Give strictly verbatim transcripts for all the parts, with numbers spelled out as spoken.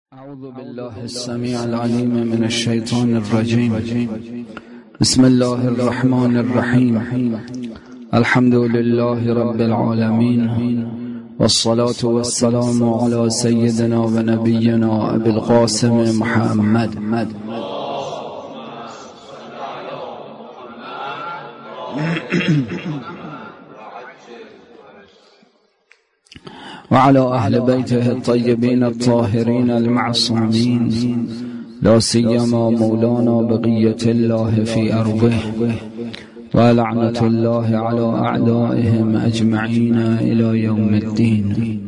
أعوذ بالله السميع العليم من الشيطان الرجيم. بسم الله الرحمن الرحيم. الحمد لله رب العالمين، والصلاة والسلام على سيدنا ونبينا أبي القاسم محمد وعلى أهل بيته الطيبين الطاهرين المعصومين، لا سيما مولانا بقية الله في أرضه، ولعنة الله على أعدائهم أجمعين إلى يوم الدين.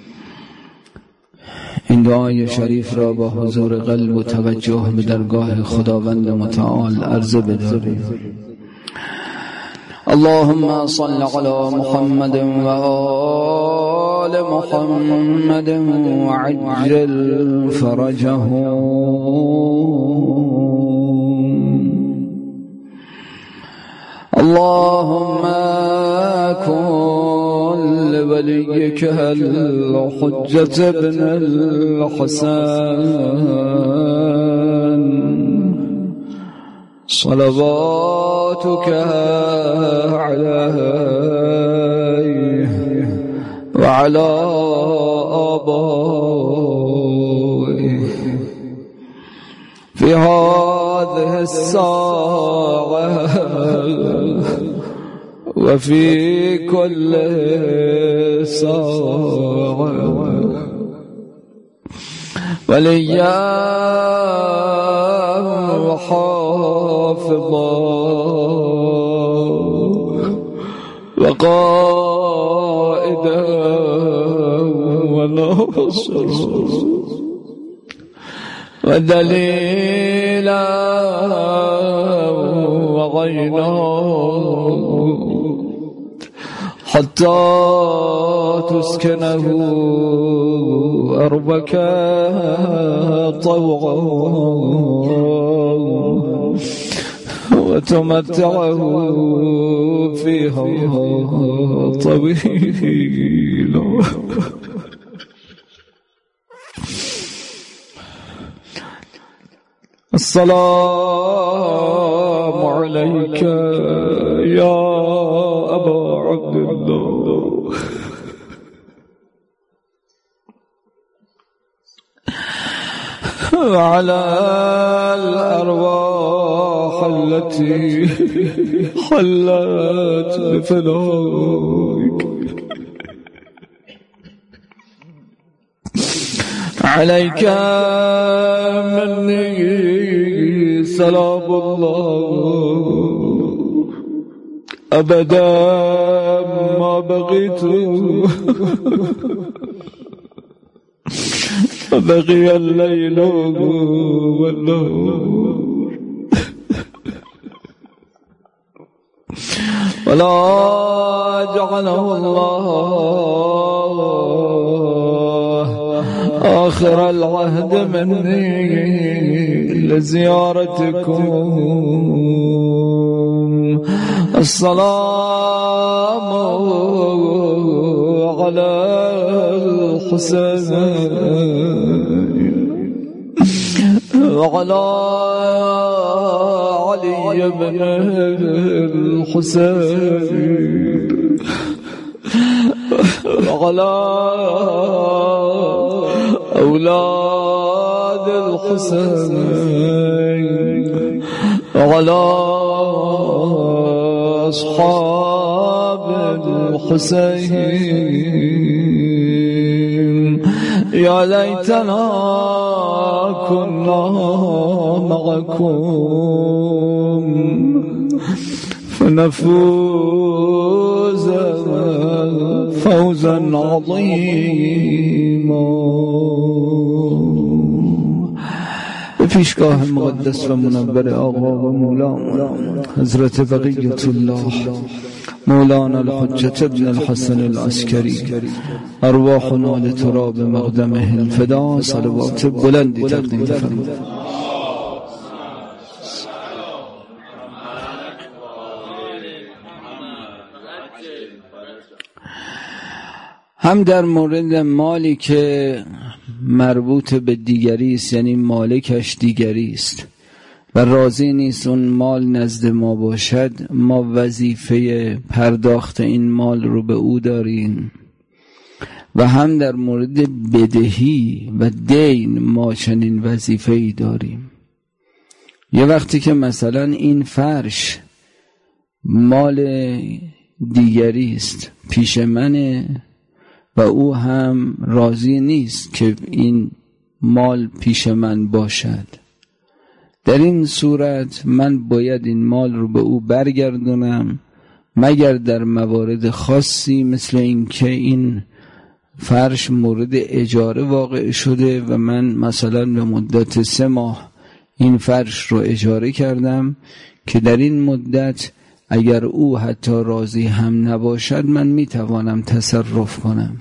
این دعای شریف را با حضور قلب و توجه به درگاه خداوند متعال عرض بداریم. اللهم صل على محمد و آل محمد وعجل فرجهم. اللهم كن لوليك الحجة بن الحسن صلواتك عليه وعلى آبائه في هذه الساعة وفي كل ساعة وليا وحافظا وقائدا وناصرا ودليلا وعينا حتى تسكنه أرضك طوعا وتمتعه فيها طويلا. السلام عليك يا أبا عبد الله وعلى الأرواح التي حلت بفنائك. عليك مني سلام الله أبدا ما بقيت بقي الليل والنهار ولا جعله الله آخر العهد مني لزيارتكم. السلام على الحسين وعلى علي بن الحسين وعلى أولاد الحسين وعلى أصحاب الحسين. يا ليتنا كنا معكم فنفوز فوزا عظيما. به پیشگاه مقدس و منور آقا و مولا حضرت بقیت الله مولانا الحجة ابن الحسن العسکری، ارواحنا لتراب مقدمه الفدا، صلوات بلندی تقدیم فرمایید. هم در مورد مالی که مربوط به دیگری است، یعنی مالکش دیگری است و راضی نیست اون مال نزد ما باشد، ما وظیفه پرداخت این مال رو به او داریم. و هم در مورد بدهی و دین ما چنین وظیفه‌ای داریم. یه وقتی که مثلا این فرش مال دیگری است پیش منه و او هم راضی نیست که این مال پیش من باشد، در این صورت من باید این مال رو به او برگردونم، مگر در موارد خاصی مثل این که این فرش مورد اجاره واقع شده و من مثلا به مدت سه ماه این فرش رو اجاره کردم که در این مدت اگر او حتی راضی هم نباشد من میتوانم تصرف کنم.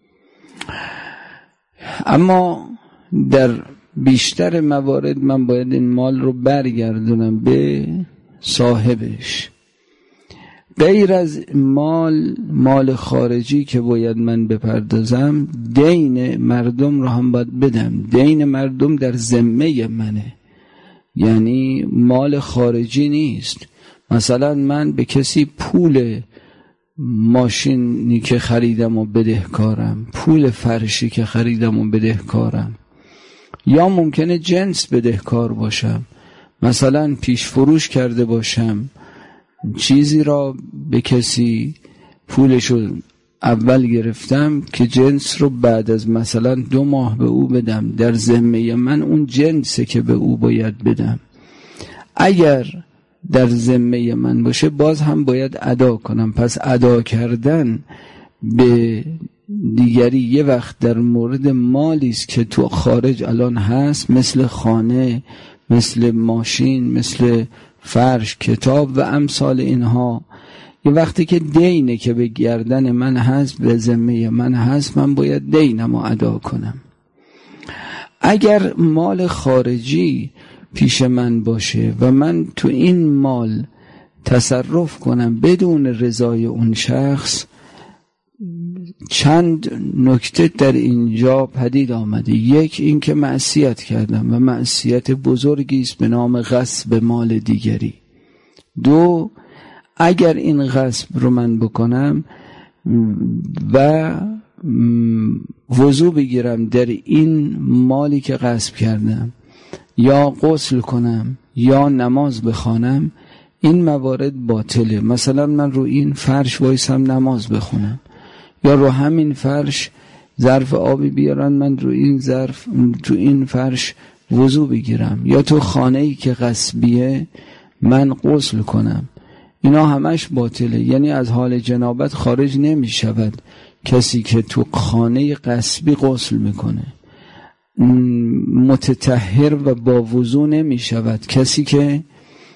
اما در بیشتر موارد من باید این مال رو برگردونم به صاحبش. غیر از مال مال خارجی که باید من بپردازم، دین مردم رو هم باید بدم. دین مردم در ذمه منه، یعنی مال خارجی نیست. مثلا من به کسی پول ماشینی که خریدم و بدهکارم، پول فرشی که خریدم و بدهکارم، یا ممکنه جنس بدهکار باشم، مثلا پیش فروش کرده باشم چیزی را به کسی پولشو اول گرفتم که جنس رو بعد از مثلا دو ماه به او بدم، در ذمه من اون جنسه که به او باید بدم. اگر در ذمه من باشه باز هم باید ادا کنم. پس ادا کردن به دیگری یه وقت در مورد مالی است که تو خارج الان هست، مثل خانه، مثل ماشین، مثل فرش، کتاب و امثال اینها. یه وقتی که دینه که به گردن من هست، به ذمه من هست، من باید دینمو ادا کنم. اگر مال خارجی پیش من باشه و من تو این مال تصرف کنم بدون رضای اون شخص، چند نکته در اینجا پدید آمده. یک، این که معصیت کردم و معصیت بزرگی است به نام غصب مال دیگری. دو، اگر این غصب رو من بکنم و وضو بگیرم در این مالی که غصب کردم، یا غسل کنم یا نماز بخوانم، این موارد باطله. مثلا من رو این فرش وایسم نماز بخونم، یا رو همین فرش ظرف آبی بیارن من رو این ظرف تو این فرش وضو بگیرم، یا تو خانه‌ای که غصبیه من غسل کنم، اینا همش باطله. یعنی از حال جنابت خارج نمی شود کسی که تو خانه غصبی غسل میکنه. متطهر و با وضو نمی شود کسی که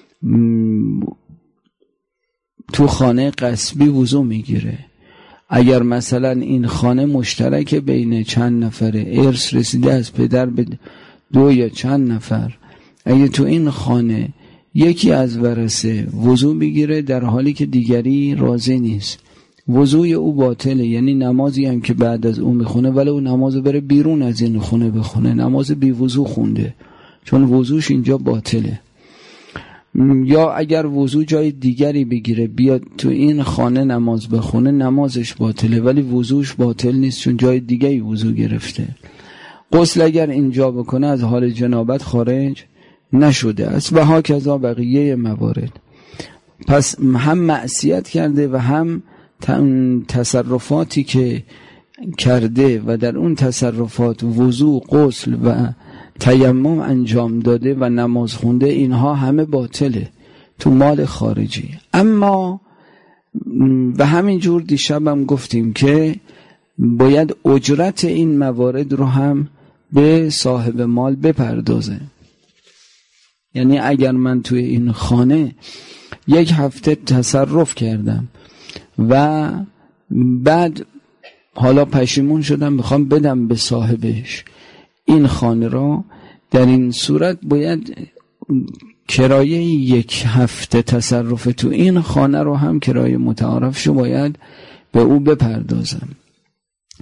تو خانه غصبی وضو میگیره. اگر مثلا این خانه مشترک بین چند نفره، ارث رسیده از پدر به دو یا چند نفر، اگه تو این خانه یکی از ورثه وضو بگیره در حالی که دیگری راضی نیست، وضوی او باطله. یعنی نمازی هم که بعد از اون بخونه ولی اون نمازو بره بیرون از این خونه بخونه، نماز بی وضو خونده، چون وضوش اینجا باطله. یا اگر وضو جای دیگری بگیره بیاد تو این خانه نماز بخونه، نمازش باطله ولی وضوش باطل نیست چون جای دیگری وضو گرفته. غسل اگر اینجا بکنه از حال جنابت خارج نشده است و ها کذا بقیه موارد. پس هم معصیت کرده و هم تصرفاتی که کرده و در اون تصرفات وضو، غسل و تیمم انجام داده و نماز خونده، اینها همه باطله تو مال خارجی. اما و همین جور دیشبم گفتیم که باید اجرت این موارد رو هم به صاحب مال بپردازه. یعنی اگر من توی این خانه یک هفته تصرف کردم و بعد حالا پشیمون شدم میخوام بدم به صاحبش این خانه را، در این صورت باید کرایه یک هفته تصرف تو این خانه رو هم کرایه متعارف شو باید به او بپردازم.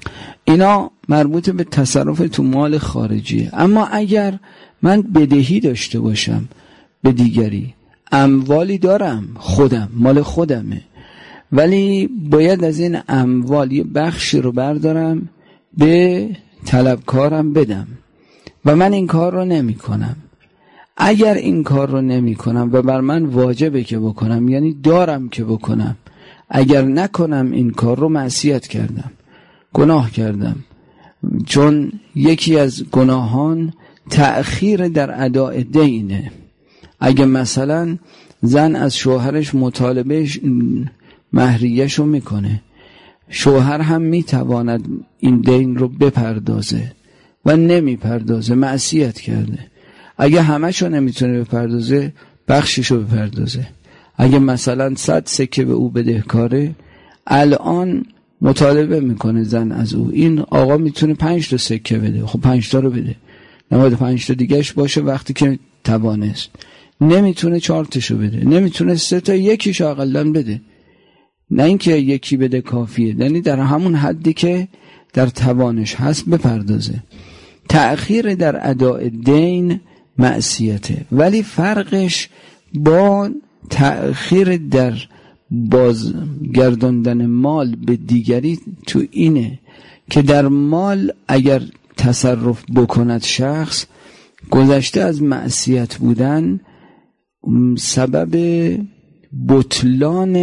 اینا مربوط به تصرف تو مال خارجیه. اما اگر من بدهی داشته باشم به دیگری، اموالی دارم خودم، مال خودمه، ولی باید از این اموال یه بخشی رو بردارم به طلبکارم بدم و من این کار رو نمی کنم. اگر این کار رو نمی کنم و بر من واجبه که بکنم، یعنی دارم که بکنم، اگر نکنم این کار رو معصیت کردم، گناه کردم. چون یکی از گناهان تأخیر در اداء دینه. اگه مثلا زن از شوهرش مطالبه مهریه‌ش رو میکنه، شوهر هم میتواند این دین رو بپردازه و نمیپردازه، معصیت کرده. اگه همش رو نمیتونه بپردازه، بخشش رو بپردازه. اگه مثلا صد سکه به او بدهکاره، الان مطالبه میکنه زن از او، این آقا میتونه پنج تا سکه بده، خب پنج تا رو بده، نماید پنج تا دیگهش باشه وقتی که توانست. نمیتونه چهار تاشو بده، نمیتونه سه تا، یکیشو اقلن بده. نه اینکه یکی بده کافیه، یعنی در همون حدی که در توانش هست بپردازه. تأخیر در اداء دین معصیته، ولی فرقش با تأخیر در بازگرداندن مال به دیگری تو اینه که در مال اگر تصرف بکند شخص، گذشته از معصیت بودن سبب بطلان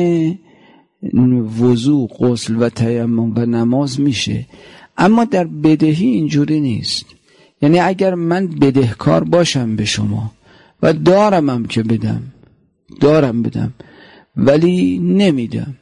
وضو، غسل و تیمم و نماز میشه. اما در بدهی اینجوری نیست. یعنی اگر من بدهکار باشم به شما و دارمم که بدم، دارم بدم ولی نمیدم،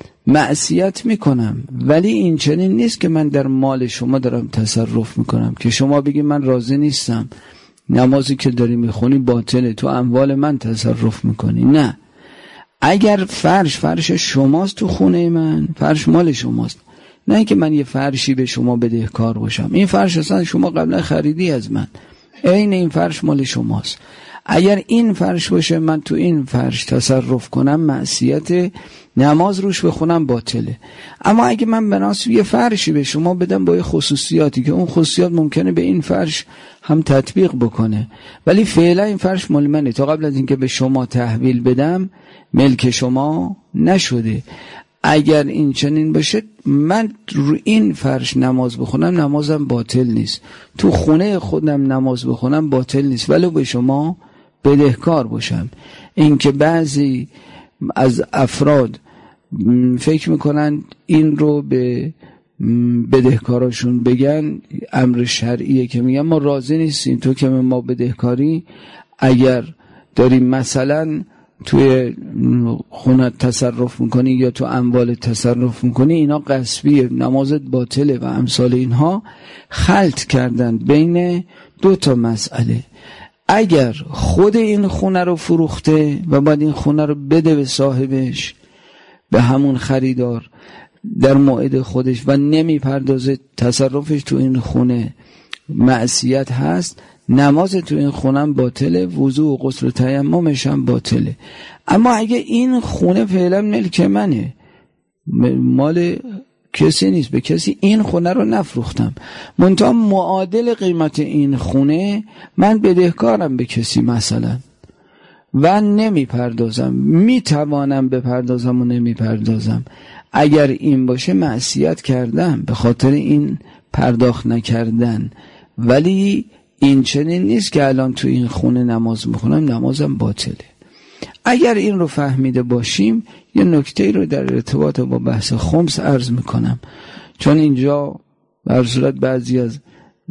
معصیت میکنم، ولی این چنین نیست که من در مال شما دارم تصرف میکنم که شما بگی من راضی نیستم، نمازی که داری میخونی باطله، تو اموال من تصرف میکنی. نه، اگر فرش فرش شماست تو خونه من، فرش مال شماست، نه اینکه من یه فرشی به شما بدهکار باشم. این فرش اصلا شما قبلا خریدی از من، عین این فرش مال شماست. اگر این فرش باشه من تو این فرش تصرف کنم، معصیت، نماز روش بخونم باطله. اما اگه من بناسب یه فرشی به شما بدم با یه خصوصیاتی که اون خصوصیات ممکنه به این فرش هم تطبیق بکنه، ولی فعلا این فرش مال منه، تا قبل از اینکه به شما تحویل بدم ملک شما نشده. اگر این چنین باشه، من رو این فرش نماز بخونم، نمازم باطل نیست. تو خونه خودم نماز بخونم باطل نیست، ولی به شما بدهکار باشم. این که بعضی از افراد فکر میکنن این رو به بدهکاراشون بگن امر شرعیه، که میگن ما راضی نیستیم تو که ما بدهکاری، اگر داریم مثلا توی خونه تصرف میکنی یا تو اموال تصرف میکنی، اینا غصبیه، نمازت باطله و امثال اینها. خلط کردن بین دو تا مسئله. اگر خود این خونه رو فروخته و بعد این خونه رو بده به صاحبش، به همون خریدار در موعد خودش و نمی پردازه، تصرفش تو این خونه معصیت هست، نماز تو این خونه هم باطله، وضو و غسل و تیممش هم باطله. اما اگه این خونه فعلا ملک منه، مال کسی نیست، به کسی این خونه رو نفروختم، منتها معادل قیمت این خونه من بدهکارم به کسی مثلا و نمی پردازم، می توانم بپردازم و نمی پردازم، اگر این باشه معصیت کردم به خاطر این پرداخت نکردن. ولی این چنین نیست که الان تو این خونه نماز میخونم نمازم باطله. اگر این رو فهمیده باشیم، یه نکته رو در ارتباط با بحث خمس عرض میکنم، چون اینجا در صورت بعضی از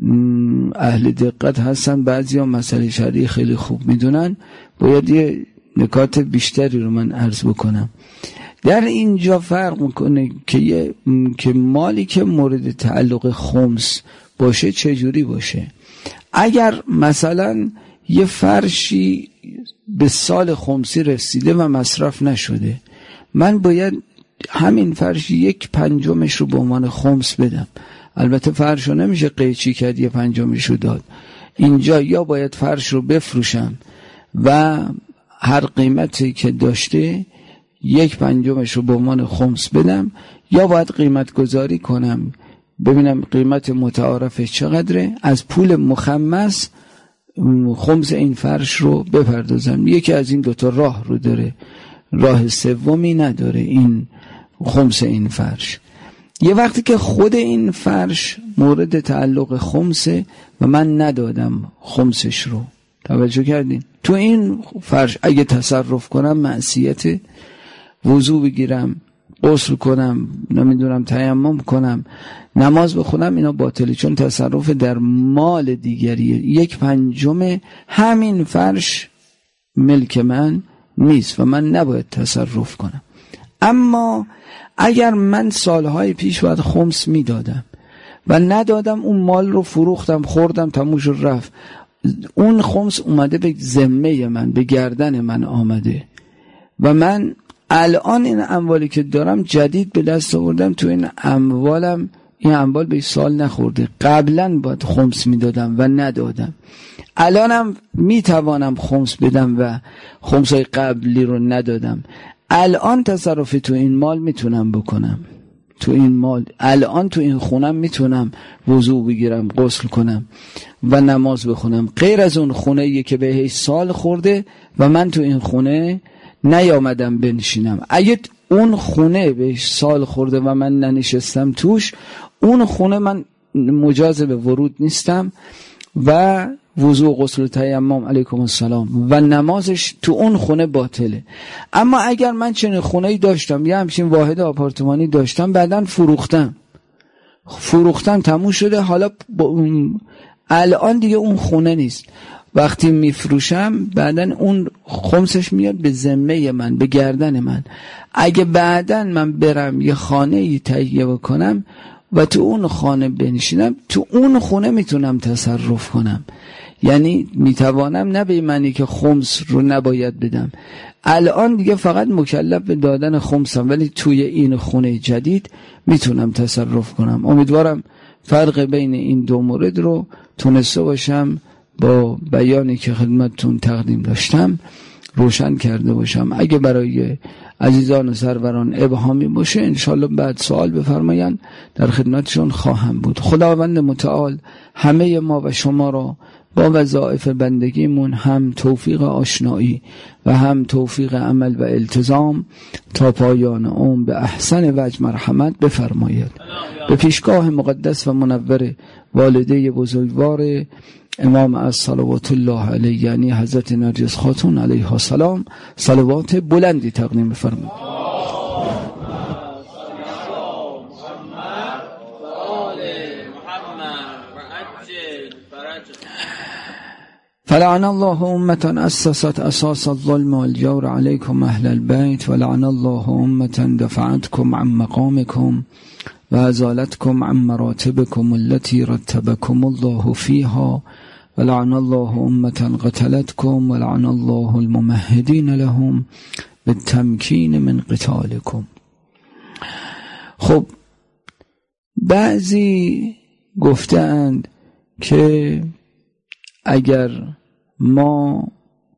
اهل دقت هستن، بعضی ها مسئله شرعی خیلی خوب میدونن، باید یه نکات بیشتری رو من عرض بکنم. در اینجا فرق میکنه که یه که مالی که مورد تعلق خمس باشه چجوری باشه. اگر مثلا یه فرشی به سال خمسی رسیده و مصرف نشده، من باید همین فرش یک پنجمش رو به عنوان خمس بدم. البته فرش رو نمیشه قیچی کرد یه پنجمش رو داد. اینجا یا باید فرش رو بفروشم و هر قیمتی که داشته یک پنجمش رو به عنوان خمس بدم، یا باید قیمت گذاری کنم ببینم قیمت متعارفش چقدره، از پول مخمس خمس این فرش رو بپردازم. یکی از این دوتا راه رو داره، راه سومی نداره این خمس این فرش. یه وقتی که خود این فرش مورد تعلق خمسه و من ندادم خمسش رو، توجه کردین؟ تو این فرش اگه تصرف کنم معصیته، وضو بگیرم، غسل کنم، نمیدونم تیمم کنم، نماز بخونم، اینا باطله، چون تصرف در مال دیگریه. یک پنجم همین فرش ملک من نیست و من نباید تصرف کنم. اما اگر من سالهای پیش باید خمس میدادم و ندادم، اون مال رو فروختم، خوردم، تموم شد رفت، اون خمس اومده به ذمه من، به گردن من آمده و من الان این اموالی که دارم جدید به دست آوردم، تو این اموالم این اموال به سال نخورده، قبلا باید خمس میدادم و ندادم، الانم میتوانم خمس بدم و خمسای قبلی رو ندادم، الان تصرف تو این مال میتونم بکنم، تو این مال الان تو این خونم میتونم وضو بگیرم، غسل کنم و نماز بخونم، غیر از اون خونه یه که بهش سال خورده و من تو این خونه نیامدم بنشینم. اگه اون خونه بهش سال خورده و من ننشستم توش، اون خونه من مجاز به ورود نیستم و وضو غسل تیمم علیکم السلام و نمازش تو اون خونه باطله. اما اگر من چنین خونه‌ای داشتم، یه همچین واحد آپارتمانی داشتم، بعدن فروختم فروختم تموم شده، حالا الان دیگه اون خونه نیست، وقتی میفروشم بعدن اون خمسش میاد به ذمه من، به گردن من. اگه بعدن من برم یه خانه ای تهیه بکنم و تو اون خانه بنشینم، تو اون خونه میتونم تصرف کنم، یعنی میتوانم، نه به معنی که خمس رو نباید بدم، الان دیگه فقط مکلف به دادن خمسم، ولی توی این خونه جدید میتونم تصرف کنم. امیدوارم فرق بین این دو مورد رو تونسته باشم با بیانی که خدمتتون تقدیم داشتم روشن کرده باشم. اگه برای عزیزان و سروران ابهامی باشه انشالله بعد سوال بفرماین، در خدمتشون خواهم بود. خداوند متعال همه ما و شما را با وظایف بندگیمون هم توفیق آشنایی و هم توفیق عمل و التزام تا پایان عمر به احسن وجه مرحمت بفرماید. به پیشگاه مقدس و منور والده بزرگوار امام از صلوات الله علیه، یعنی حضرت نرگس خاتون علیها السلام، صلوات بلندی تقدیم بفرمایید. فلعن الله امة اسست اساس الظلم والجور عليكم اهل البيت، ولعن الله امة دفعتكم عن مقامكم وازالتكم عن مراتبكم التي رتبكم الله فيها، ولعن الله امة قتلتكم، ولعن الله الممهدين لهم بالتمكين من قتالكم. خب بعضی گفتند که اگر ما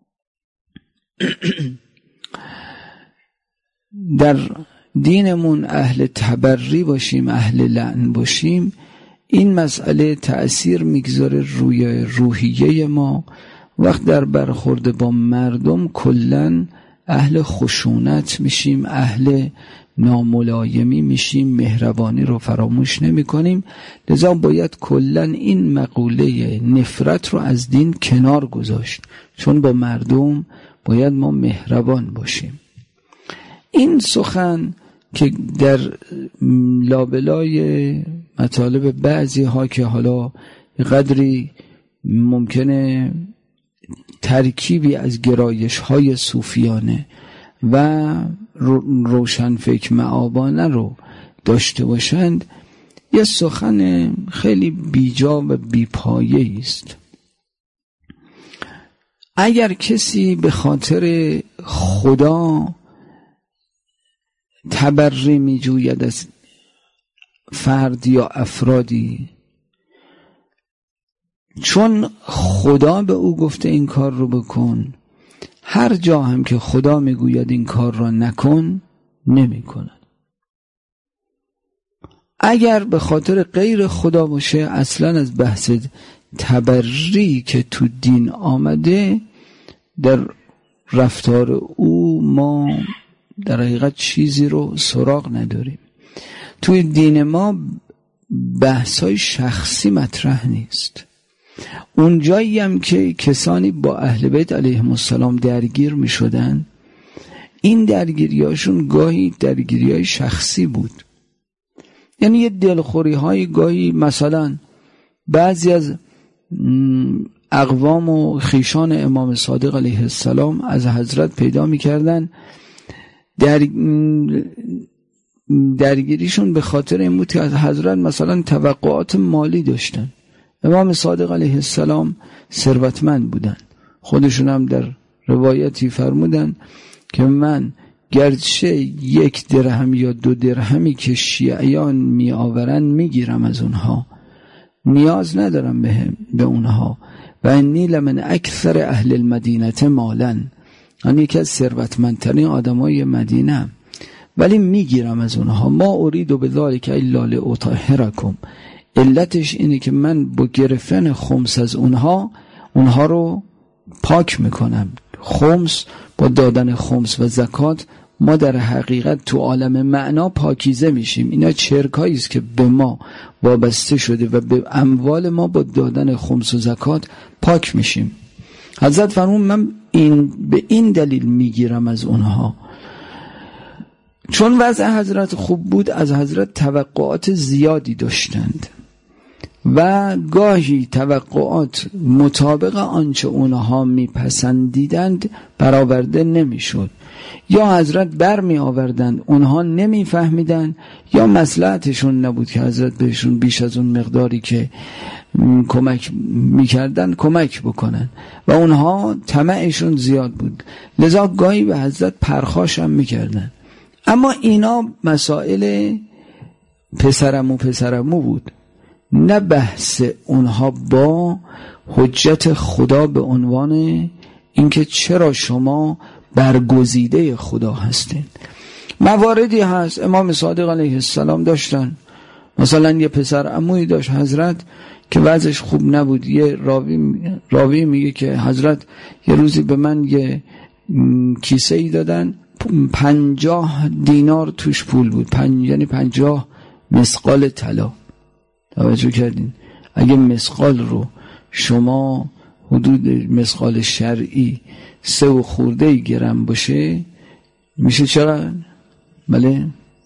در دینمون اهل تبری باشیم، اهل لعن باشیم، این مسئله تأثیر میگذاره روی روحیه ما. وقت در برخورد با مردم کلن اهل خشونت میشیم، اهل ناملایمی میشیم، مهربانی رو فراموش نمی کنیم. لذا باید کلن این مقوله نفرت رو از دین کنار گذاشت، چون با مردم باید ما مهربان باشیم. این سخن که در لابلای مطالب بعضی ها که حالا قدری ممکنه ترکیبی از گرایش های صوفیانه و روشنفکر معابانه رو داشته باشند، یه سخن خیلی بیجا و بیپایه است. اگر کسی به خاطر خدا تبری می جوید از فرد یا افرادی، چون خدا به او گفته این کار رو بکن، هر جا هم که خدا میگوید این کار را نکن نمی کند. اگر به خاطر غیر خدا باشه اصلا از بحث تبری که تو دین آمده در رفتار او ما در حقیقت چیزی رو سراغ نداریم. توی دین ما بحث‌های شخصی مطرح نیست. اون جایی هم که کسانی با اهل بیت علیهم السلام درگیر می شدن، این درگیریاشون گاهی درگیریای شخصی بود. یعنی یه دلخوری های گاهی، مثلا بعضی از اقوام و خیشان امام صادق علیه السلام از حضرت پیدا می کردن در درگیریشون به خاطر این بود که از حضرت مثلا توقعات مالی داشتن. امام صادق علیه السلام ثروتمند بودن، خودشون هم در روایتی فرمودن که من گرچه یک درهم یا دو درهمی که شیعیان می آورن می گیرم از اونها، نیاز ندارم به, به اونها، و انی لمن اکثر اهل المدینه مالا، من یکی از ثروتمندترین آدمای مدینه، ولی میگیرم از اونها. ما ارید بذالک الا لاطهرکم، علتش اینه که من با گرفتن خمس از اونها اونها رو پاک میکنم. خمس، با دادن خمس و زکات ما در حقیقت تو عالم معنا پاکیزه میشیم. اینا چرکایی است که به ما وابسته شده و به اموال ما با دادن خمس و زکات پاک میشیم. حضرت فرمود من این به این دلیل میگیرم از اونها. چون وضع حضرت خوب بود از حضرت توقعات زیادی داشتند و گاهی توقعات مطابق آنچه اونها میپسندیدند برآورده نمیشد، یا حضرت بر می آوردند اونها نمی فهمیدن، یا مصلحتشون نبود که حضرت بهشون بیش از اون مقداری که کمک میکردن کمک بکنن و اونها طمعشون زیاد بود، لذا گاهی به حضرت پرخاش هم میکردن. اما اینا مسائل پسرمو پسرمو بود، نه بحث اونها با حجت خدا به عنوان اینکه چرا شما برگزیده خدا هستین. مواردی هست امام صادق علیه السلام داشتن، مثلا یه پسر عمویی داشت حضرت که وضعش خوب نبود. یه راوی, راوی میگه که حضرت یه روزی به من یه کیسه ای دادن، پنجاه دینار توش پول بود، پنج یعنی پنجاه مسقال طلا. توجه کردین؟ اگه مسقال رو شما حدود مسقال شرعی سه و خورده گرم باشه میشه چقدر؟ بله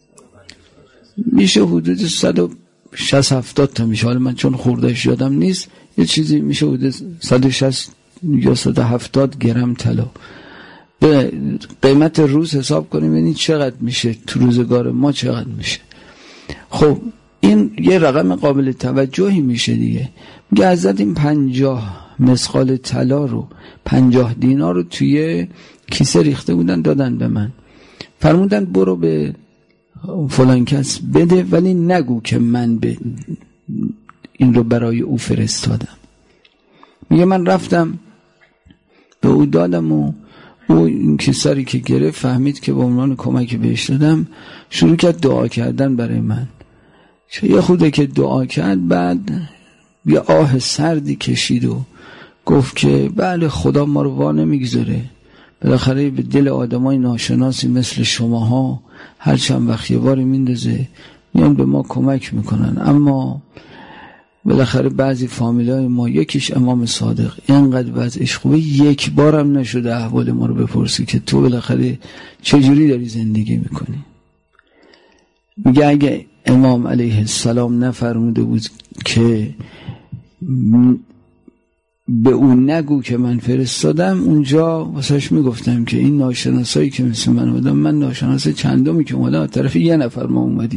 میشه حدود صد و شصت هفتاد تا میشه. حالا من چون خوردهش یادم نیست، یه چیزی میشه حدود صد و شصت یا صد و هفتاد گرم طلا. به قیمت روز حساب کنیم ببینید چقدر میشه، تو روزگار ما چقدر میشه. خب این یه رقم قابل توجهی میشه دیگه. میگه حضرت این پنجاه مسقال طلا رو، پنجاه دینار رو توی کیسه ریخته بودن دادن به من، فرمودن برو به فلان کس بده ولی نگو که من به این رو برای او فرستادم. میگه من رفتم به او دادم و او این کیسری که گرفت فهمید که به عنوان کمک بهش دادم، شروع کرد دعا کردن برای من. چه یه خوده که دعا کرد، بعد یه آه سردی کشید و گفت که بله خدا ما رو وا نمیگذاره، بالاخره به دل آدمای ناشناسی مثل شماها هر چند وقت یه باری میندازه میان به ما کمک میکنن، اما بالاخره بعضی فامیلای ما، یکیش امام صادق اینقدر وضعش خوبه یک بارم نشده احوال ما رو بپرسی که تو بالاخره چجوری داری زندگی میکنی. میگه اگه امام علیه السلام نفرموده بود که به اون نگو که من فرستادم، اونجا واسهش میگفتم که این ناشناسایی که مثل من بودم، من ناشناس چندمی که اومدم طرف یه نفر ما اومدیم،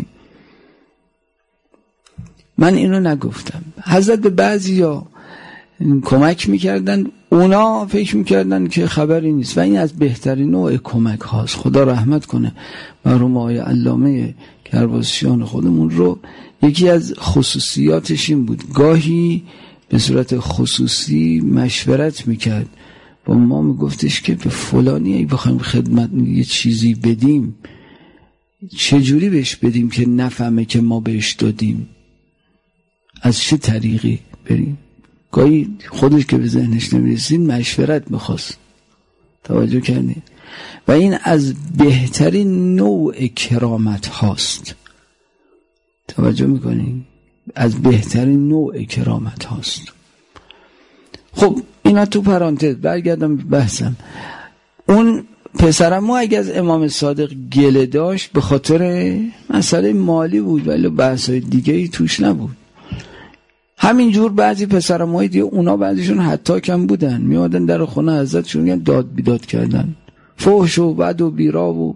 من اینو نگفتم. حضرت به بعضی ها کمک میکردن، اونا فکر میکردن که خبری نیست و این از بهترین نوع کمک هاست. خدا رحمت کنه مرحوم آقای علامه کرباسیان خودمون رو. یکی از خصوصیاتش این بود گاهی به صورت خصوصی مشورت میکرد با ما، میگفتش که به فلانی ای بخوایم خدمت یه چیزی بدیم چجوری بهش بدیم که نفهمه که ما بهش دادیم؟ از چه طریقی بریم؟ گاهی خودش که به ذهنش نمیرسید مشورت میخواست. توجه کردید؟ و این از بهترین نوع کرامت هاست. توجه میکنید؟ از بهترین نوع کرامت هاست. خب اینا تو پرانتز. برگردم بحثم. اون پسرم ما اگه از امام صادق گله داشت به خاطر مسئله مالی بود، ولی بحثای دیگه ای توش نبود. همینجور بعضی پسرم های دیگه اونا بعضیشون حتی کم بودن، میادن در خونه حضرتشون یعنی داد بیداد کردن، فحش و بد و بیرا و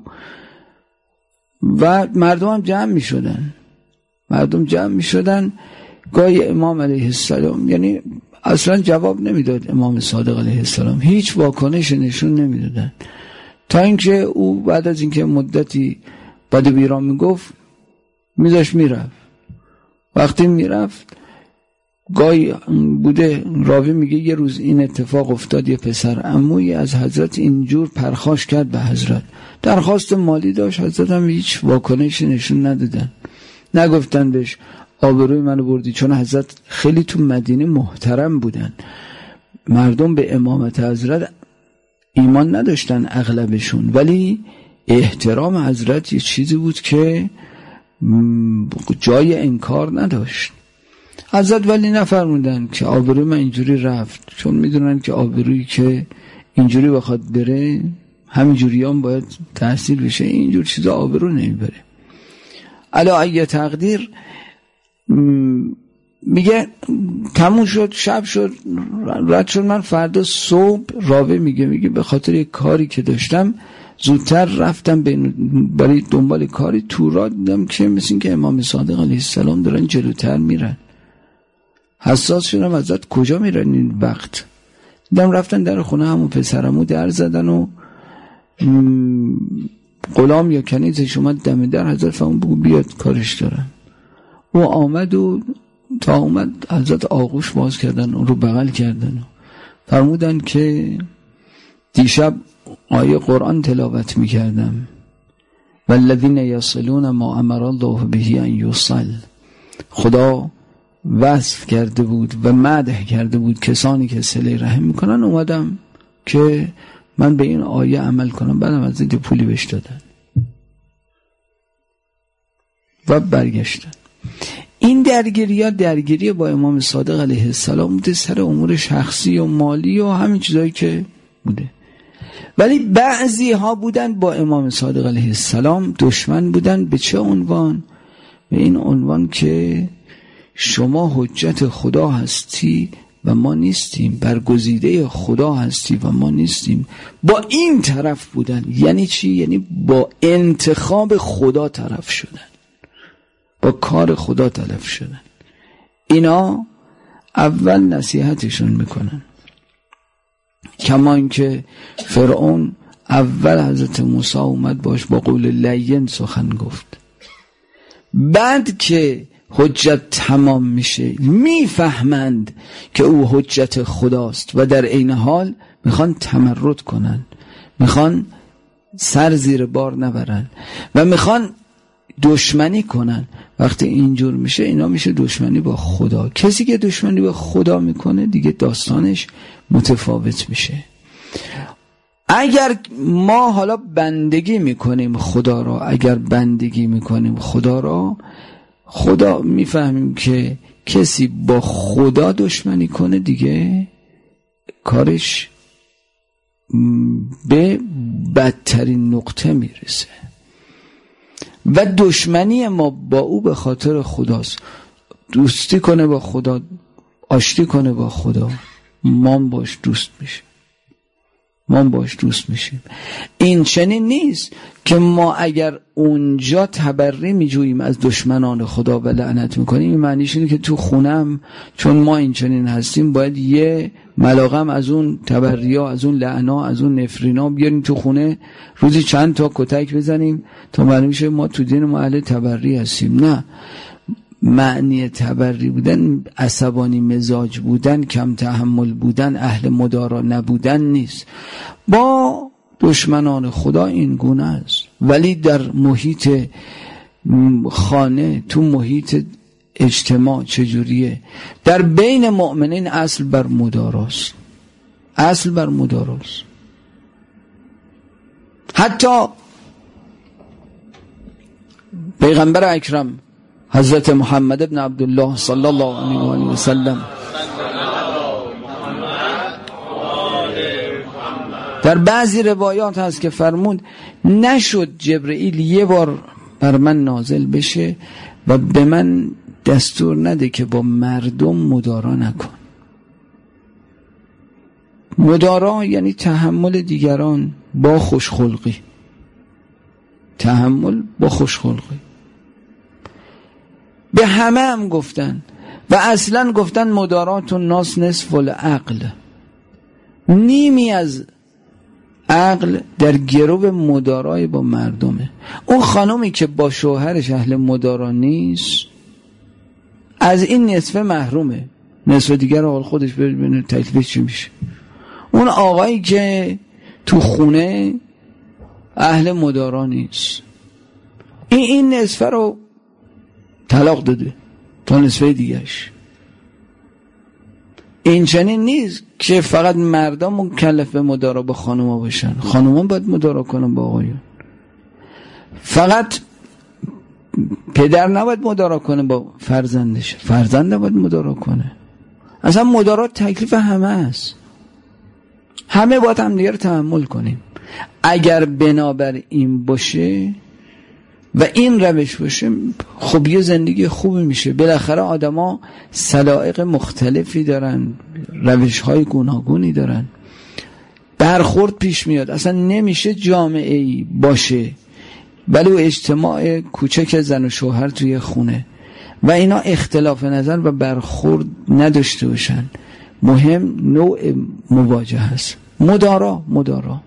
و مردم هم جمع می شدن مردم جمع می شدن گاهی امام علیه السلام یعنی اصلا جواب نمیداد امام صادق علیه السلام، هیچ واکنش نشون نمیدادن، تا اینکه او بعد از اینکه مدتی بد و بیرا میگفت میذاش میرفت. وقتی میرفت گاهی بوده راوی میگه یه روز این اتفاق افتاد، یه پسر عمویی از حضرت اینجور پرخاش کرد به حضرت، درخواست مالی داشت، حضرت هم هیچ واکنشی نشون ندادن، نگفتن بهش آبروی منو بردی، چون حضرت خیلی تو مدینه محترم بودن، مردم به امامت حضرت ایمان نداشتن اغلبشون، ولی احترام حضرت یه چیزی بود که جای انکار نداشت. حضرت ولی نفرمودن که آبروی من اینجوری رفت، چون میدونن که آبرویی که اینجوری بخواد بره همینجوری هم باید تحصیل بشه، اینجور چیزا آبرو نمیبره. علا ای تقدیر میگه تموم شد، شب شد، رد شد، من فردا صبح راوی میگه میگه به خاطر یک کاری که داشتم زودتر رفتم برای دنبال کاری، تو را دیدم که مثل این که امام صادق علیه السلام دارن جلوتر میرن، حساس شدم حضرت کجا میرن این وقت، دیدم رفتن در خونه همون پسرمو در زدن و غلام یا کنیزش اومد دم در، حضرت فرمود بگو بیاد کارش دارم. او آمد و تا اومد حضرت آغوش باز کردن، اون رو بغل کردن و فرمودن که دیشب آیه قرآن تلاوت میکردم والذین یصلون ما امر الله به ان یوصل، خدا وصف کرده بود و مدح کرده بود کسانی که صله رحم میکنن، اومدم که من به این آیه عمل کنم، بعدم از اینکه پولی بهش دادن و برگشتن. این درگیری ها درگیری با امام صادق علیه السلام بوده سر امور شخصی و مالی و همین چیزایی که بوده، ولی بعضی ها بودن با امام صادق علیه السلام دشمن بودن. به چه عنوان؟ به این عنوان که شما حجت خدا هستی و ما نیستیم، برگزیده خدا هستی و ما نیستیم. با این طرف بودن. یعنی چی؟ یعنی با انتخاب خدا طرف شدن، با کار خدا طرف شدن. اینا اول نصیحتشون میکنن، کما اینکه فرعون اول حضرت موسی اومد باش با قول لین سخن گفت، بعد که حجت تمام میشه میفهمند که او حجت خداست و در عین حال میخوان تمرد کنن، میخوان سر زیر بار نبرن و میخوان دشمنی کنن. وقتی اینجور میشه اینا میشه دشمنی با خدا. کسی که دشمنی با خدا میکنه دیگه داستانش متفاوت میشه. اگر ما حالا بندگی میکنیم خدا را، اگر بندگی میکنیم خدا را، خدا میفهمیم که کسی با خدا دشمنی کنه دیگه کارش به بدترین نقطه میرسه و دشمنی ما با او به خاطر خداست. دوستی کنه با خدا، آشتی کنه با خدا، ما باش دوست میشیم ما باش دوست میشیم. این چنین نیست که ما اگر اونجا تبری میجوییم از دشمنان خدا و لعنت میکنیم، این معنیش اینه که تو خونم چون ما این چنین هستیم باید یه ملاغم از اون تبریا، از اون لعنا، از اون نفرینا بیاریم تو خونه، روزی چند تا کتک بزنیم تا معلوم شه ما تو دین ما اهل تبری هستیم. نه، معنی تبری بودن عصبانی مزاج بودن، کم تحمل بودن، اهل مدارا نبودن نیست. با دشمنان خدا این گونه است، ولی در محیط خانه، تو محیط اجتماع چجوریه؟ در بین مؤمنین اصل بر مداراست، اصل بر مداراست. حتی پیغمبر اکرم حضرت محمد ابن عبدالله صلی الله علیه و آله و سلم در بعضی روایات هست که فرمود نشد جبرئیل یه بار بر من نازل بشه و به من دستور نده که با مردم مدارا نکن. مدارا یعنی تحمل دیگران با خوشخلقی، تحمل با خوشخلقی. به همه هم گفتن و اصلا گفتن مدارات الناس نصف العقل، نیمی از عقل در گرو مدارای با مردمه. اون خانومی که با شوهرش اهل مدارا نیست از این نصفه محرومه، نصف دیگر حال خودش ببینه تکلیفش چی میشه. اون آقایی که تو خونه اهل مدارا نیست، این این نصفه رو طلاق داده تا نصفه دیگرش. این چنین نیست که فقط مردم مکلف به مدارا با خانوما باشن، خانوما باید مدارا کنن با آقایون. فقط پدر نباید مدارا کنه با فرزندش، فرزند نباید مدارا کنه. اصلا مدارا تکلیف همه است، همه باید هم دیگر تحمل کنیم. اگر بنابر این باشه و این روش باشه خب یه زندگی خوبی میشه. بالاخره آدما سلائق مختلفی دارن، روش‌های گوناگونی دارن، برخورد پیش میاد. اصلا نمیشه جامعه‌ای باشه ولی اجتماع کوچک زن و شوهر توی خونه و اینا اختلاف نظر و برخورد نداشته باشن. مهم نوع مواجهه است. مدارا مدارا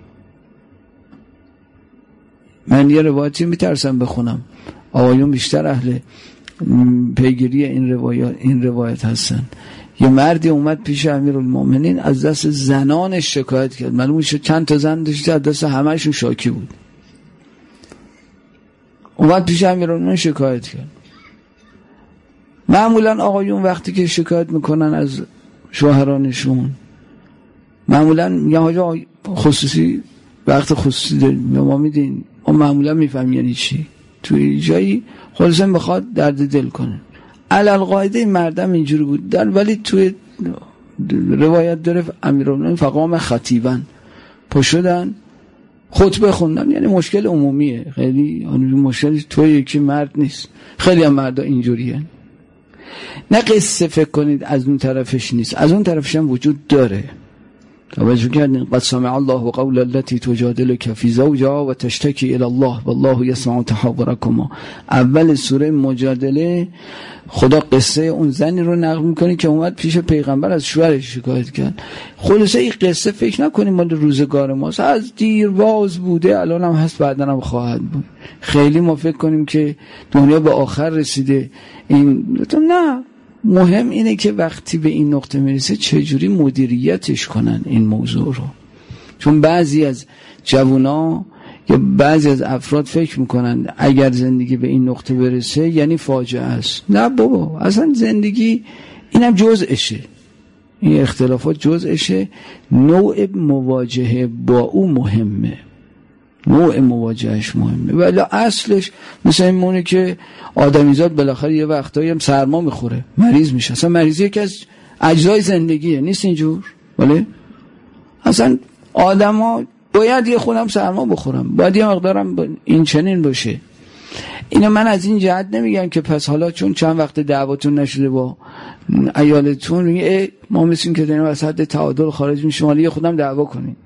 من یه روایتی میترسم بخونم، آقایون بیشتر اهل پیگیری این روایت این روایت هستن. یه مردی اومد پیش امیرالمومنین از دست زنانش شکایت کرد، معلومه چند تا زن داشته، از دست همه‌شون شاکی بود. اومد پیش امیرالمومنین شکایت کرد. معمولا آقایون وقتی که شکایت میکنن از شوهرانشون معمولا میگن حاجا خصوصی وقت خصوصی داریم، ما میدین، ما معمولا میفهم یعنی چی. توی جایی خلاصا بخواد درد دل کنه. علالقاعده مردم اینجوری بود در، ولی توی روایت داره امیرالمومنین فقام خطیبن پشدن خطبه خوندن، یعنی مشکل عمومیه، خیلی مشکل توی یکی مرد نیست، خیلی هم مردا اینجوریه. نه قصه فکر کنید از اون طرفش نیست، از اون طرفش هم وجود داره. توجه کردین قد سمع الله قول التي تجادلك في زوجها وتشتكي الى الله والله يسمع تحاوركما. اول سوره مجادله خدا قصه اون زنی رو نقل میکنه که اومد پیش پیغمبر از شوهرش شکایت کرد. خلاصه این قصه فکر نکنیم مال روزگار ماست، از دیرباز بوده، الان هم هست، بعداً هم خواهد بود. خیلی ما فکر کنیم که دنیا به آخر رسیده. این نه، مهم اینه که وقتی به این نقطه میرسه چجوری مدیریتش کنن این موضوع رو. چون بعضی از جوونا یا بعضی از افراد فکر میکنن اگر زندگی به این نقطه برسه یعنی فاجعه است. نه بابا، اصلا زندگی اینم جزءشه، این اختلافات جزءشه. نوع مواجهه با او مهمه، نوع مواجهش مهمه، ولی اصلش مثل این مونه که آدمیزاد بالاخره یه وقتایی هم سرما میخوره، مریض میشه. اصلا مریضی یکی از اجزای زندگیه، نیست اینجور؟ ولی اصلا آدم ها باید یه خودم سرما بخورم، باید یه مقدارم این چنین باشه. اینو من از این جهت نمیگم که پس حالا چون چند وقت دعواتون نشده با عیالتون میگه ما مثل این که داریم از حد تعادل خارج میشیم حالا یه خودم دعوا کنیم.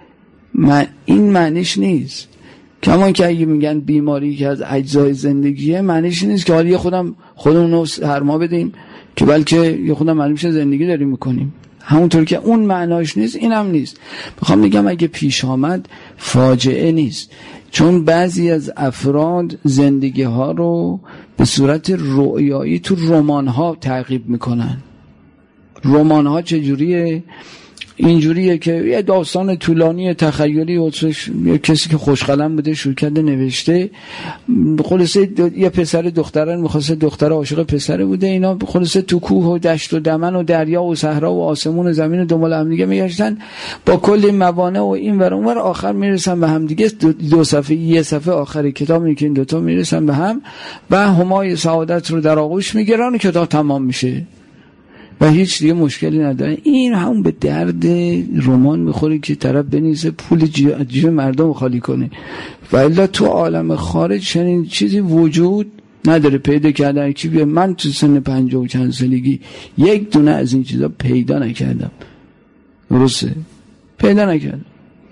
من این معنیش نیست. کما که اگه میگن بیماری که از اجزای زندگیه، معنیش نیست که حالا یه خودم خودمون رو سرما بدیم که بلکه یه خودم معلوم شه زندگی داریم میکنیم. همونطور که اون معناش نیست اینم نیست. میخوام بگم اگه پیش آمد فاجعه نیست، چون بعضی از افراد زندگی ها رو به صورت رؤیایی تو رمان ها تعقیب میکنن. رمان ها چجوریه؟ اینجوریه که یه داستان طولانی تخیلی و یه کسی که خوشقلم بوده شروع کرده نوشته، خلاصه یه پسر دختران می‌خواسته دختر عاشق پسر بوده، اینا خلاصه تو کوه و دشت و دمن و دریا و صحرا و آسمون و زمین و دنبال هم دیگه میگشتن با کلی موانع و این ور اون ور، آخر میرسن به هم دیگه. دو, دو صفحه یه صفحه آخر کتاب میگه که این دو تا میرسن به هم و همای سعادت رو در آغوش میگیرن و کتاب تمام میشه و هیچ دیگه مشکلی نداره. این همون به درد رمان میخوره که طرف بنویسه پول جیب مردم خالی کنه، و الا تو عالم خارج چنین چیزی وجود نداره. پیدا کردن کی بیا، من تو سن پنجاه و چند سالگی یک دونه از این چیزا پیدا نکردم، درسته پیدا نکردم.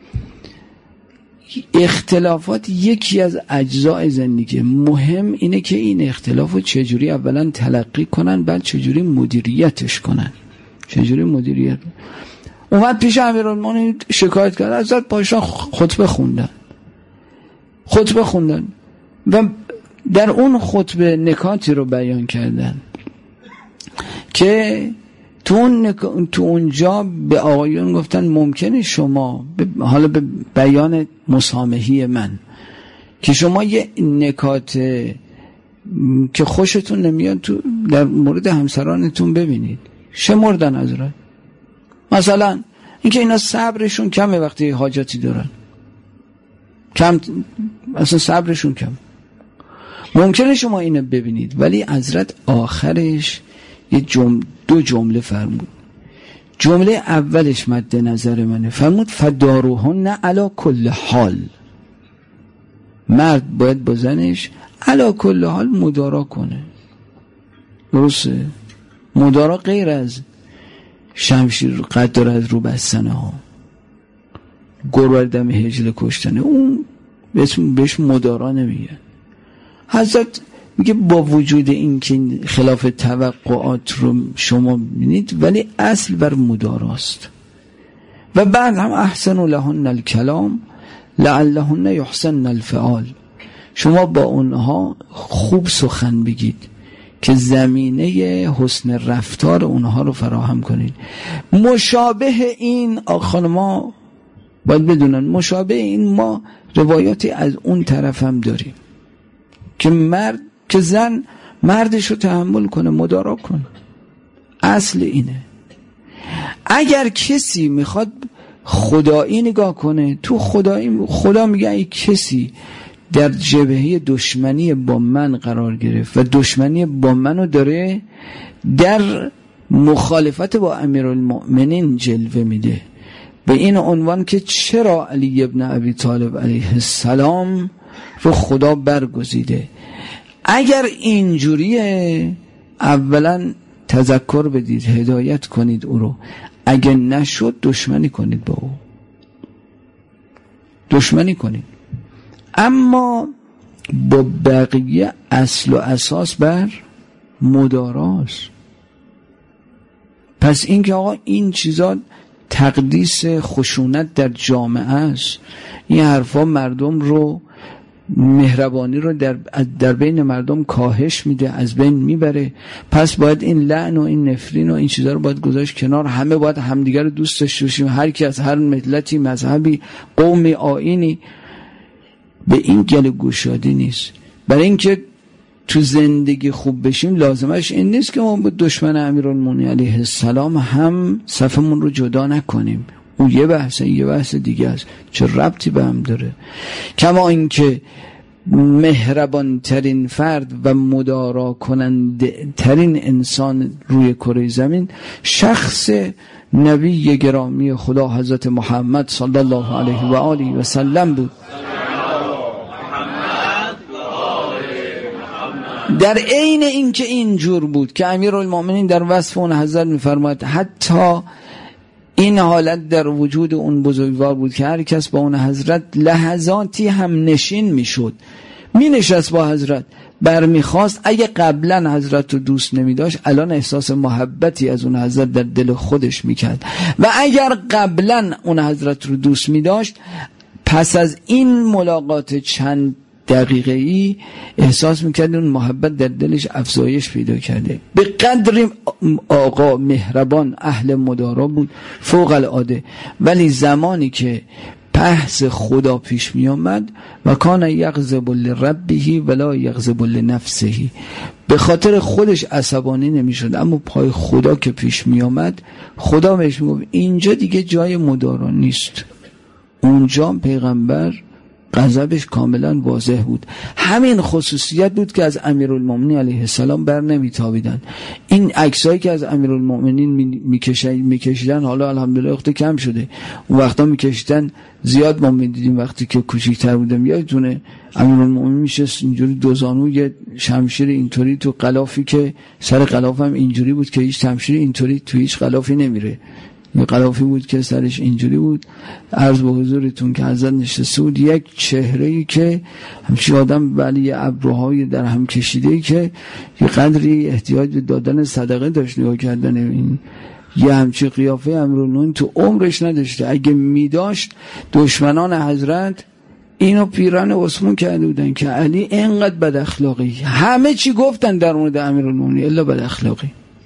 اختلافات یکی از اجزای زندگی، مهم اینه که این اختلافو چجوری اولا تلقی کنن، بعد چجوری مدیریتش کنن. چجوری مدیریت اومد پیش امیرالمومنین شکایت کرد، ازت پاشا خطبه خوندن خطبه خوندن و در اون خطبه نکاتی رو بیان کردن که تو اون تو اونجا به آقایون گفتن ممکنه شما ب... حالا به بیان مسامحی من که شما یه نکات که خوشتون نمیاد تو در مورد همسرانتون ببینید. شمردن حضرت، مثلا اینکه اینا صبرشون کمه وقتی حاجتی دارن، کم اصلا صبرشون کم. ممکنه شما اینو ببینید، ولی حضرت آخرش یه جمله دو جمله فرمود. جمله اولش مد نظر منه، فرمود فداروهن علی کل حال. مرد باید با زنش علی کل حال مدارا کنه، درسته؟ مدارا غیر از شمشیر قد داره از رو بستنه ها، گربه دم هجل کشتنه، اون بهش مدارا نمیگه. حضرت میگه با وجود این که خلاف توقعات رو شما بینید، ولی اصل بر مداراست. و بعد هم احسن لهن الکلام لعلهن یحسن الفعال. شما با اونها خوب سخن بگید که زمینه حسن رفتار اونها رو فراهم کنید. مشابه این خانما باید بدونن، مشابه این ما روایاتی از اون طرف هم داریم که مرد که زن مردش رو تحمل کنه، مدارا کنه. اصل اینه. اگر کسی میخواد خدایی نگاه کنه، تو خدایی خدا میگه ای کسی در جبهه دشمنی با من قرار گرفت و دشمنی با منو داره در مخالفت با امیرالمؤمنین جلوه میده، به این عنوان که چرا علی ابن ابی طالب علیه السلام رو خدا برگزیده. اگر اینجوریه اولا تذکر بدید، هدایت کنید او رو. اگر نشد دشمنی کنید با او، دشمنی کنید. اما با بقیه اصل و اساس بر مداراست. پس این که آقا این چیزا تقدیس خشونت در جامعه است، این حرفا مردم رو، مهربانی رو در در بین مردم کاهش میده، از بین میبره. پس باید این لعن و این نفرین و این چیزا رو باید گذاشت کنار. همه باید همدیگر رو دوست داشته باشیم، هر کی از هر ملتی، مذهبی، قومی، آیینی. به این گل گشادی نیست. برای اینکه تو زندگی خوب بشیم لازمش این نیست که ما با دشمن امیرالمومنین علیه السلام هم صفمون رو جدا نکنیم. اون یه بحثه، یه بحث دیگه است، چه ربطی به هم داره. کما اینکه مهربان ترین فرد و مدارا کننده ترین انسان روی کره زمین شخص نبی گرامی خدا حضرت محمد صلی الله علیه و آله و سلم بود. در عین اینکه اینجور بود که امیرالمومنین در وصف اون حضرت می‌فرماید حتی این حالت در وجود اون بزرگوار بود که هر کس با اون حضرت لحظاتی هم نشین میشد، می نشست با حضرت، برمیخواست. اگه قبلا حضرت رو دوست نمی داشت الان احساس محبتی از اون حضرت در دل خودش میکرد، و اگر قبلا اون حضرت رو دوست می داشت پس از این ملاقات چند دقیقه ای احساس میکرد اون محبت در دلش افزایش پیدا کرده. به قدر آقا مهربان اهل مدارا بود فوق العاده، ولی زمانی که بحث خدا پیش می آمد و کان یغضب لربه ولا یغضب لنفسه، به خاطر خودش عصبانی نمی شد، اما پای خدا که پیش می آمد خدا بهش می گفت اینجا دیگه جای مدارا نیست. اونجا پیغمبر غضبش کاملا واضح بود. همین خصوصیت بود که از امیرالمومنین علیه السلام بر نمیتابیدن. این عکسایی که از امیرالمومنین میکشیدن حالا الحمدلله وقت کم شده، اون وقتا میکشیدن زیاد ما میدیدیم. وقتی که کوچیک‌تر بودم یادتونه امیرالمومنین میشست اینجوری دو زانو یه شمشیر اینطوری تو غلافی که سر غلاف هم اینجوری بود که هیچ شمشیر اینطوری تو هیچ غلافی نمیره، یه غلافی بود که سرش اینجوری بود. عرض به حضورتون که حضرت نشسته بود، یک چهره‌ای که همچین آدم ولی ابروهای در هم کشیده‌ای که یه قدری احتیاج به دادن صدقه داشت. نگاه کردن این یه همچین قیافه امیرالمومنین تو عمرش نداشته. اگه میداشت دشمنان حضرت اینو پیران عثمان کرده بودن که علی اینقدر بد اخلاقی، همه چی گفتن در مورد امیرالمومنین الا بد اخلاقی.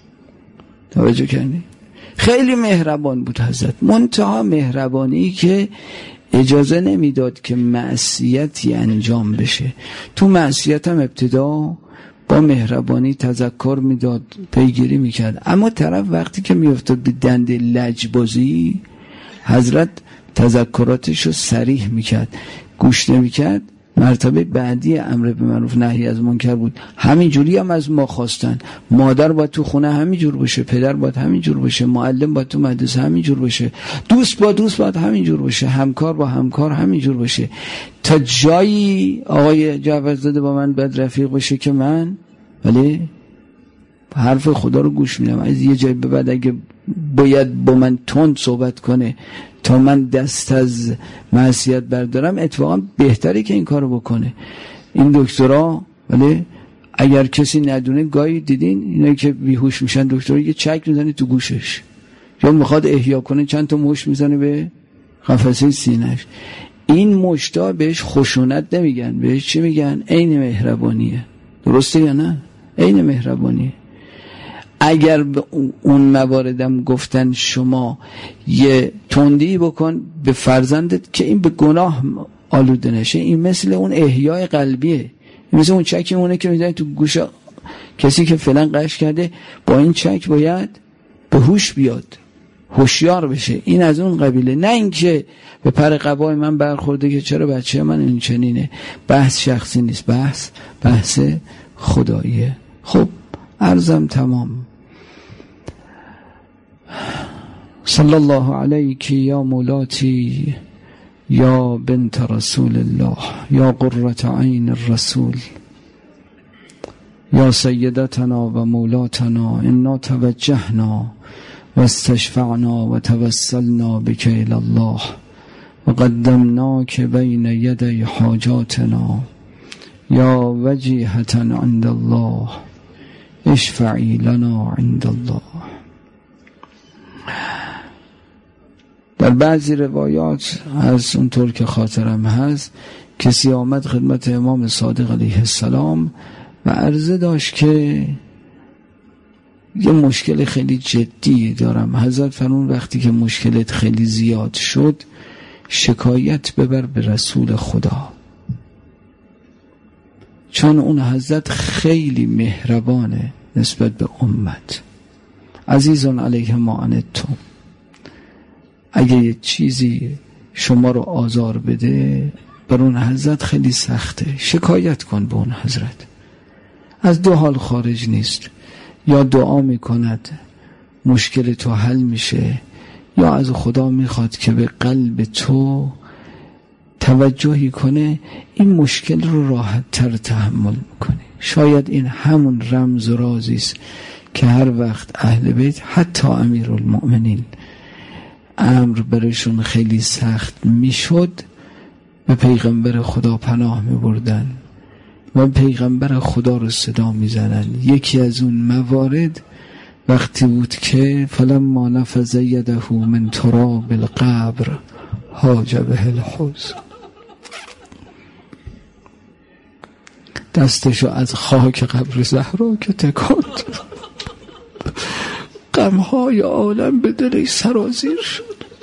توجه کردی؟ خیلی مهربان بود حضرت، منتها مهربانی که اجازه نمیداد که معصیتی انجام بشه. تو معصیت هم ابتدا با مهربانی تذکر میداد، پیگیری میکرد، اما طرف وقتی که میافتاد به دند لجبازی حضرت تذکراتش رو صریح میکرد، گوش نمیکرد. مرتبه بعدی امر به معروف نهی از منکر بود. همین جوری هم از ما خواستن، مادر باید تو خونه همین جور باشه، پدر باید همین جور باشه، معلم باید تو مدرسه همین جور باشه، دوست با دوست باید همین جور باشه، همکار با همکار همین جور باشه. تا جایی آقای جعفرزاده با من بد رفیق باشه که من ولی حرف خدا رو گوش میدم. از یه جایی به بعد اگه باید با من تند صحبت کنه تا من دست از معصیت بردارم، اتفاقا بهتره که این کارو بکنه. این دکترها ولی اگر کسی ندونه گاهی دیدین اینایی که بیهوش میشن دکترها یه چک میزنه تو گوشش، یا میخواد احیا کنه چند تا مشت میزنه به قفسه سینه‌اش. این مشتا بهش خشونت نمیگن، بهش چی میگن؟ عین مهربانیه. درسته یا نه؟ عین مهربانیه. اگر به اون مواردم گفتن شما یه تندی بکن به فرزندت که این به گناه آلوده نشه، این مثل اون احیای قلبیه، این مثل اون چکی اونه که میزنی تو گوش کسی که فعلا قش کرده، با این چک باید به هوش بیاد، هوشیار بشه. این از اون قبیله، نه اینکه به پر قبای من برخورده که چرا بچه من این چنینه. بحث شخصی نیست، بحث بحث خداییه. خب عرضم تمام. صلی الله علیک یا مولاتی یا بنت رسول الله یا قرة عین الرسول یا سیدتنا و مولاتنا، انا توجهنا و استشفعنا و توسلنا بک الی الله و قدمناک بین یدی حاجاتنا یا وجیهة عند الله اشفعی لنا عند الله. در بعضی روایات از اونطور که خاطرم هست کسی آمد خدمت امام صادق علیه السلام و عرضه داشت که یه مشکل خیلی جدی دارم. حضرت فرمود وقتی که مشکلت خیلی زیاد شد شکایت ببر به رسول خدا، چون اون حضرت خیلی مهربانه نسبت به امت. عزیزان علیه ما انتم، اگه یه چیزی شما رو آزار بده بر اون حضرت خیلی سخته، شکایت کن به اون حضرت. از دو حال خارج نیست، یا دعا میکند مشکل تو حل میشه، یا از خدا میخواد که به قلب تو توجهی کنه این مشکل رو راحت تر تحمل میکنی. شاید این همون رمز و رازی است که هر وقت اهل بیت حتی امیرالمؤمنین امر برشون خیلی سخت میشد به پیغمبر خدا پناه میبردن و پیغمبر خدا رو صدا میزنن. یکی از اون موارد وقتی بود که فلما نفذ یده من تراب القبر حاج به الحزن. دستشو از خاک قبر زهرا که تکاند، غمهای عالم به دلش سرازیر شد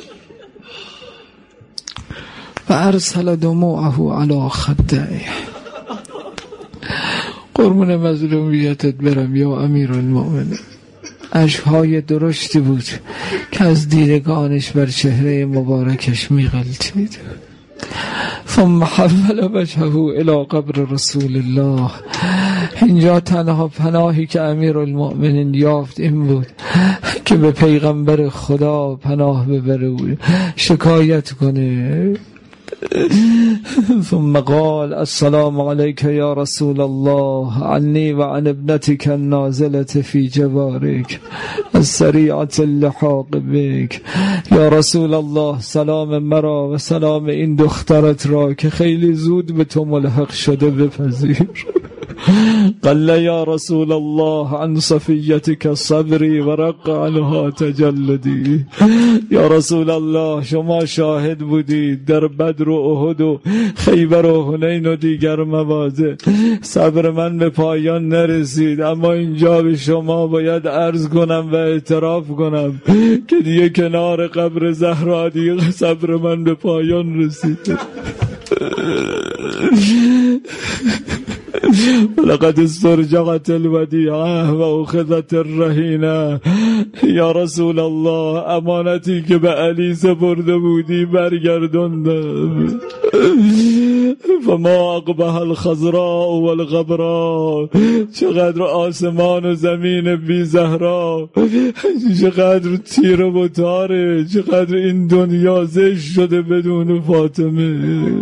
و ارسل دموعه علی خدیه. قربون مظلومیتت برم یا امیرالمؤمنین. اشک‌های درشتی بود که از دیدگانش بر چهره مبارکش می‌غلتید. ثم حول وجهه الی قبر رسول الله. اینجا تنها پناهی که امیرالمؤمنین یافت این بود که به پیغمبر خدا پناه ببره، شکایت کنه. ثم قال السلام عليك يا رسول الله عني وعن ابنتك النازلة في جوارك السريعة اللحاق بك. یا رسول الله، سلام مرا و سلام این دخترت را که خیلی زود به تو ملحق شده بپذیر. قال یا رسول الله عن صفیتک صبری و رق عنها تجلدی. یا رسول الله، شما شاهد بودید در بدر و احد و خیبر و حنین و دیگر مواضع صبر من به پایان نرسید، اما اینجا به شما باید عرض کنم و اعتراف کنم که دیگه کنار قبر زهرا دیگه صبر من به پایان رسید. لقد استرجعت الودیعه و اخذت الرهینه. یا رسول الله، امانتی که به علی سپرده بودی برگرداندم. فما اقبح الخضراء والغبراء. چقدر آسمان و زمین بی زهرا، چقدر تیره و تاره، چقدر این دنیا زشت شده بدون فاطمه.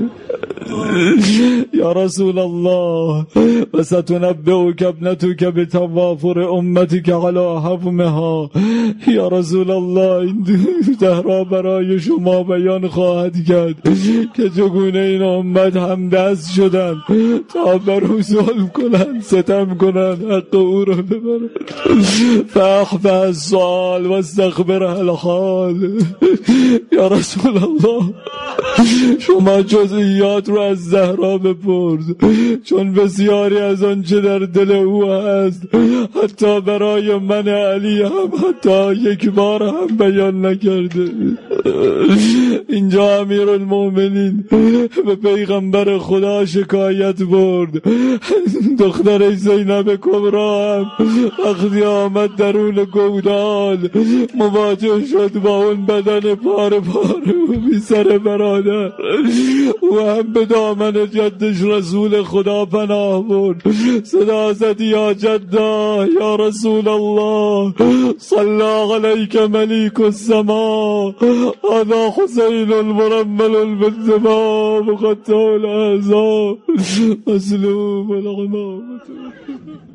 یا رسول الله، و ستنبئک ابنتک بتوافر امتک علی حفمها. یا رسول الله، این زهرا برای شما بیان خواهد کرد که چگونه این امت همدست شدن تا بر او ظلم کنند، ستم کنند، حق او را ببرند. فاحفظ السؤال و استغفر الحال. یا رسول الله، شما جزئیات رو از زهرا بپرس، چون بسیاری از آنچه در دل او هست حتی برای من علی هم حتی یک بار هم بیان نکرده. اینجا امیرالمؤمنین به پیغمبر خدا شکایت برد. دختر زینب کبرا هم وقتی آمد درون گودال مواجه شد با اون بدن پاره پاره و بی سر برادر، و هم به دامن جدش رسول خدا پناه برد. صدا زد یا جدا، یا رسول الله، صلی علیک ملیک السما، هذا حسین المرمل بالدماء مقطع الاعضاء مسلوب العمامة.